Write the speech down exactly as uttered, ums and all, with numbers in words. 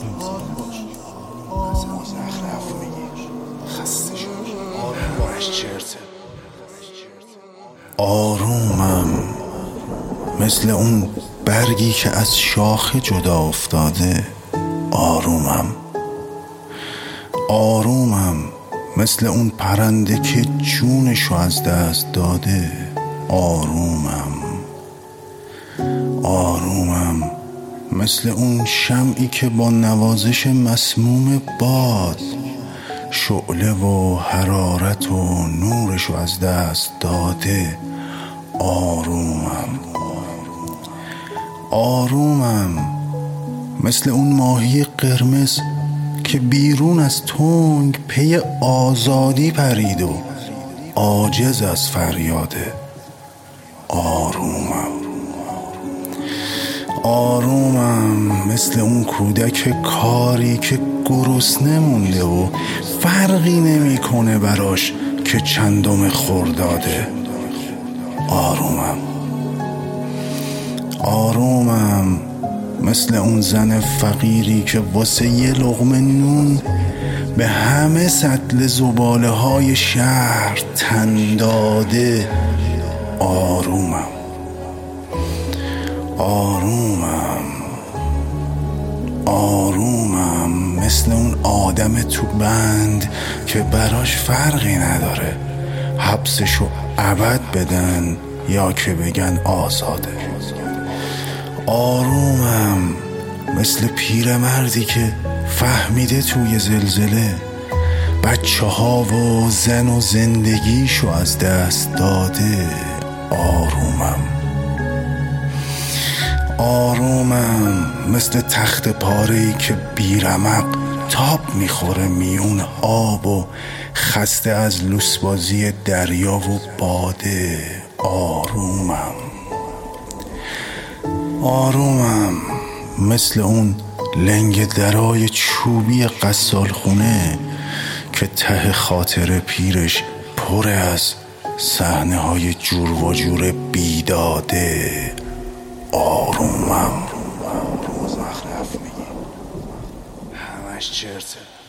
مزخرف میگی، خسته شد، آروم باش، چرته. آرومم مثل اون برگی که از شاخه جدا افتاده. آرومم آرومم مثل اون پرنده که جونشو از دست داده. آرومم آرومم مثل اون شمعی که با نوازش مسموم باد شعله و حرارت و نورشو از دست داده. آرومم آرومم مثل اون ماهی قرمز که بیرون از تنگ پی آزادی پرید و عاجز از فریاده. آرومم آرومم مثل اون کودک کاری که گرسنه مونده و فرقی نمیکنه براش که چندم خرداده. آرومم آرومم مثل اون زن فقیری که واسه یه لقمه نون به همه سطل زباله های شهر تن داده. آرومم آرومم آرومم مثل اون آدم تو بند که براش فرقی نداره حبسشو ابد بدن یا که بگن آزاده. آرومم مثل پیرمردی که فهمیده توی زلزله بچه ها و زن و زندگیشو از دست داده. آرومم آرومم مثل تخت پاره‌ای که بیرمق تاب میخوره میون آب و خسته از لوسبازی دریا و باده. آرومم آرومم مثل اون لنگ درای چوبی قصال خونه که ته خاطر پیرش پر از صحنه های جور و جور بیداده. آرومم مزخرف میگی، همش چرته.